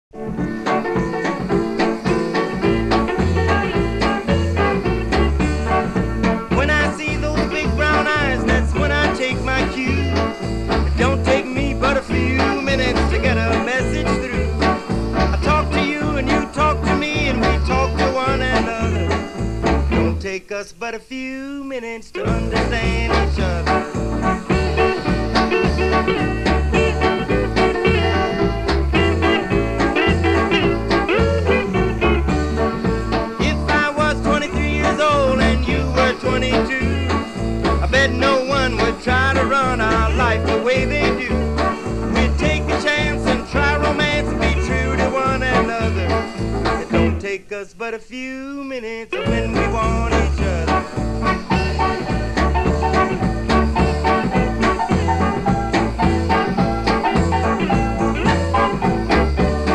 When I see those big brown eyes, that's when I take my cue. It don't take me but a few minutes to get a message through. I talk to you and you talk to me and we talk to one another. Don't take us but a few minutes to understand each other. If I was 23 years old and you were 22, I bet no one would try to run our life the way they do. We'd take a chance and try romance and be true to one another. It don't take us but a few minutes when we want each other.